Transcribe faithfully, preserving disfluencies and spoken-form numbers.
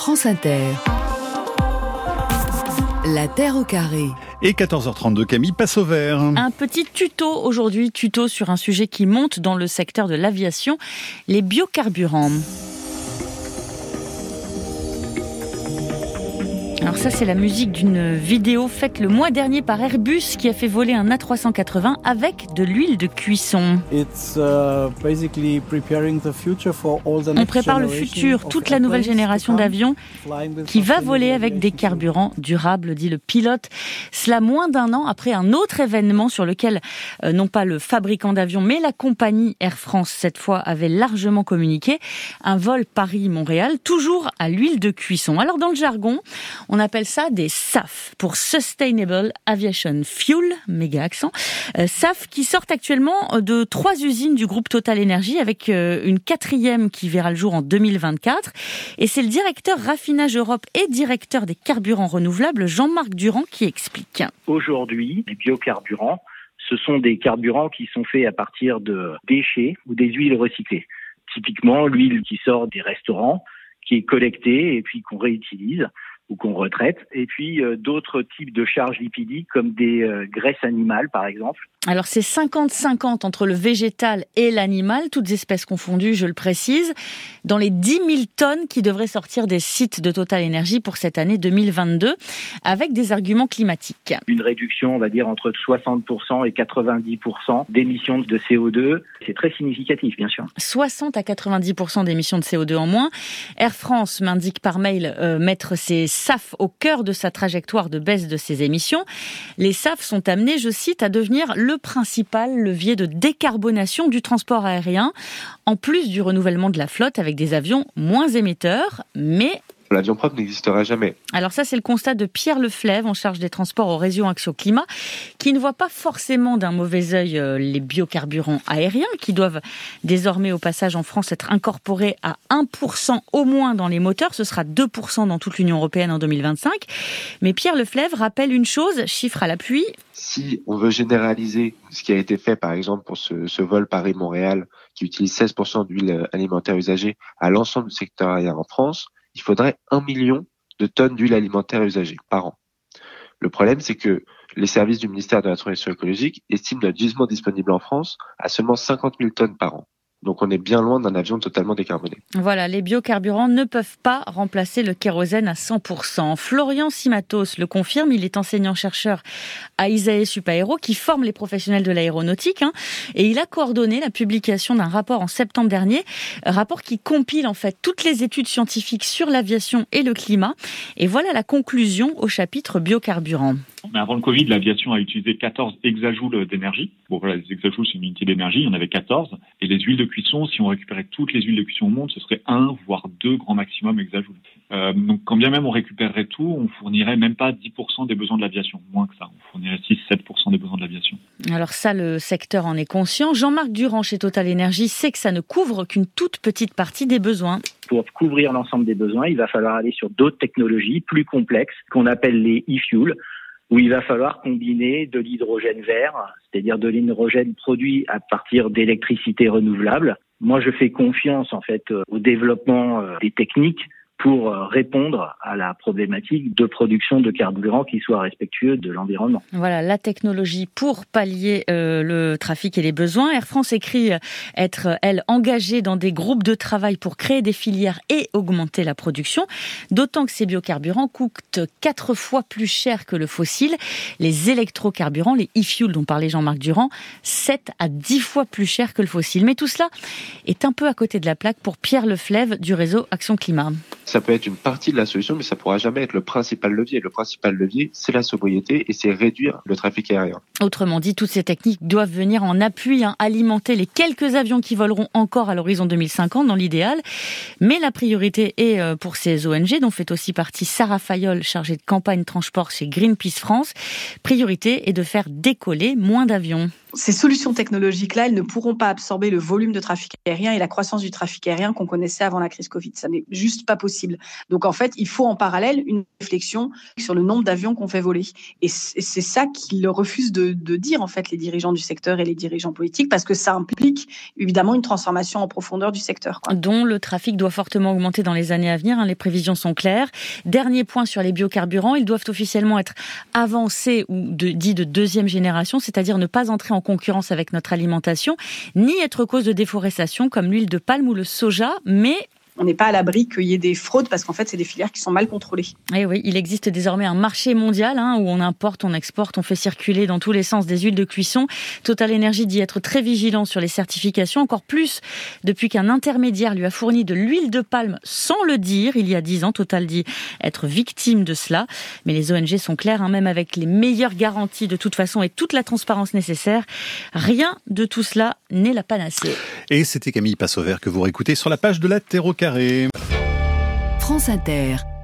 France Inter. La Terre au carré. Et quatorze heures trente-deux, Camille passe au vert. Un petit tuto aujourd'hui, tuto sur un sujet qui monte dans le secteur de l'aviation, les biocarburants. Alors ça, c'est la musique d'une vidéo faite le mois dernier par Airbus qui a fait voler un A trois cent quatre-vingts avec de l'huile de cuisson. It's, uh, basically preparing the future for all the On prépare le futur, toute la nouvelle génération d'avions qui va voler avec des carburants durables, dit le pilote. Cela moins d'un an après un autre événement sur lequel, euh, non pas le fabricant d'avions, mais la compagnie Air France, cette fois, avait largement communiqué. Un vol Paris-Montréal, toujours à l'huile de cuisson. Alors dans le jargon, on appelle ça des S A F, pour Sustainable Aviation Fuel, méga accent. Euh, S A F qui sortent actuellement de trois usines du groupe Total Energy, avec euh, une quatrième qui verra le jour en deux mille vingt-quatre. Et c'est le directeur Raffinage Europe et directeur des carburants renouvelables, Jean-Marc Durand, qui explique. Aujourd'hui, les biocarburants, ce sont des carburants qui sont faits à partir de déchets ou des huiles recyclées. Typiquement, l'huile qui sort des restaurants, qui est collectée et puis qu'on réutilise ou qu'on retraite, et puis euh, d'autres types de charges lipidiques comme des euh, graisses animales par exemple. Alors c'est cinquante cinquante entre le végétal et l'animal, toutes espèces confondues, je le précise, dans les dix mille tonnes qui devraient sortir des sites de Total Energy pour cette année deux mille vingt-deux, avec des arguments climatiques. Une réduction, on va dire, entre soixante pour cent et quatre-vingt-dix pour cent d'émissions de C O deux, c'est très significatif bien sûr. soixante à quatre-vingt-dix pour cent d'émissions de C O deux en moins. Air France m'indique par mail euh, mettre ses S A F au cœur de sa trajectoire de baisse de ses émissions. Les S A F sont amenés, je cite, à devenir le principal levier de décarbonation du transport aérien, en plus du renouvellement de la flotte avec des avions moins émetteurs, mais... L'avion propre n'existera jamais. Alors ça, c'est le constat de Pierre Leflèvre, en charge des transports au Réseau Action Climat, qui ne voit pas forcément d'un mauvais œil euh, les biocarburants aériens, qui doivent désormais au passage en France être incorporés à un pour cent au moins dans les moteurs. Ce sera deux pour cent dans toute l'Union européenne en deux mille vingt-cinq. Mais Pierre Leflèvre rappelle une chose, chiffre à l'appui. Si on veut généraliser ce qui a été fait, par exemple, pour ce, ce vol Paris-Montréal, qui utilise seize pour cent d'huile alimentaire usagée à l'ensemble du secteur aérien en France, il faudrait un million de tonnes d'huile alimentaire usagée par an. Le problème, c'est que les services du ministère de la Transition écologique estiment notre gisement disponible en France à seulement cinquante mille tonnes par an. Donc on est bien loin d'un avion totalement décarboné. Voilà, les biocarburants ne peuvent pas remplacer le kérosène à cent pour cent. Florian Simatos le confirme, il est enseignant-chercheur à Isae Supaéro qui forme les professionnels de l'aéronautique, hein, et il a coordonné la publication d'un rapport en septembre dernier, un rapport qui compile en fait toutes les études scientifiques sur l'aviation et le climat. Et voilà la conclusion au chapitre biocarburants. Mais avant le Covid, l'aviation a utilisé quatorze hexajoules d'énergie. Bon voilà, les hexajoules, c'est une unité d'énergie, il y en avait quatorze. Et les huiles de cuisson, si on récupérait toutes les huiles de cuisson au monde, ce serait un, voire deux grand maximum hexajoules. Euh, donc quand bien même on récupérerait tout, on fournirait même pas dix pour cent des besoins de l'aviation, moins que ça. On fournirait six à sept pour cent des besoins de l'aviation. Alors ça, le secteur en est conscient. Jean-Marc Durand chez Total Energy sait que ça ne couvre qu'une toute petite partie des besoins. Pour couvrir l'ensemble des besoins, il va falloir aller sur d'autres technologies plus complexes qu'on appelle les e-fuels, où il va falloir combiner de l'hydrogène vert, c'est-à-dire de l'hydrogène produit à partir d'électricité renouvelable. Moi, je fais confiance en fait au développement des techniques pour répondre à la problématique de production de carburant qui soit respectueux de l'environnement. Voilà, la technologie pour pallier euh, le trafic et les besoins. Air France écrit être, elle, engagée dans des groupes de travail pour créer des filières et augmenter la production, d'autant que ces biocarburants coûtent quatre fois plus cher que le fossile. Les électrocarburants, les e-fuels dont parlait Jean-Marc Durand, sept à dix fois plus cher que le fossile. Mais tout cela est un peu à côté de la plaque pour Pierre Leflèvre du réseau Action Climat. Ça peut être une partie de la solution, mais ça pourra jamais être le principal levier. Le principal levier, c'est la sobriété et c'est réduire le trafic aérien. Autrement dit, toutes ces techniques doivent venir en appui, hein, alimenter les quelques avions qui voleront encore à l'horizon deux mille cinquante, dans l'idéal. Mais la priorité est euh, pour ces O N G, dont fait aussi partie Sarah Fayol, chargée de campagne transport chez Greenpeace France. Priorité est de faire décoller moins d'avions. Ces solutions technologiques-là, elles ne pourront pas absorber le volume de trafic aérien et la croissance du trafic aérien qu'on connaissait avant la crise Covid. Ça n'est juste pas possible. possible. Donc en fait, il faut en parallèle une réflexion sur le nombre d'avions qu'on fait voler. Et c'est ça qu'ils refusent de, de dire en fait les dirigeants du secteur et les dirigeants politiques, parce que ça implique évidemment une transformation en profondeur du secteur, quoi. Dont le trafic doit fortement augmenter dans les années à venir, hein, les prévisions sont claires. Dernier point sur les biocarburants, ils doivent officiellement être avancés ou de, dits de deuxième génération, c'est-à-dire ne pas entrer en concurrence avec notre alimentation, ni être cause de déforestation comme l'huile de palme ou le soja, mais on n'est pas à l'abri qu'il y ait des fraudes parce qu'en fait, c'est des filières qui sont mal contrôlées. Et oui, il existe désormais un marché mondial hein, où on importe, on exporte, on fait circuler dans tous les sens des huiles de cuisson. Total Energy dit être très vigilant sur les certifications, encore plus depuis qu'un intermédiaire lui a fourni de l'huile de palme sans le dire. Il y a dix ans, Total dit être victime de cela. Mais les O N G sont clairs, hein, même avec les meilleures garanties de toute façon et toute la transparence nécessaire. Rien de tout cela n'est la panacée. Et c'était Camille Passover que vous réécoutez sur la page de la Terre au carré. France Inter.